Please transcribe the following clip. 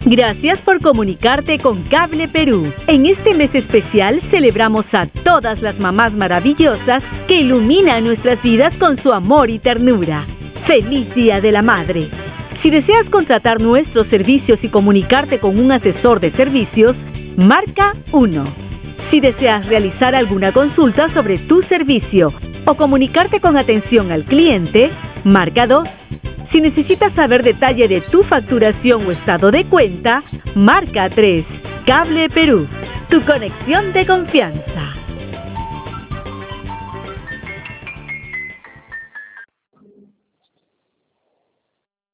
Gracias por comunicarte con Cable Perú. En este mes especial celebramos a todas las mamás maravillosas que iluminan nuestras vidas con su amor y ternura. ¡Feliz Día de la Madre! Si deseas contratar nuestros servicios y comunicarte con un asesor de servicios, marca 1. Si deseas realizar alguna consulta sobre tu servicio o comunicarte con atención al cliente, marca 2. Si necesitas saber detalle de tu facturación o estado de cuenta, marca 3. Cable Perú, tu conexión de confianza.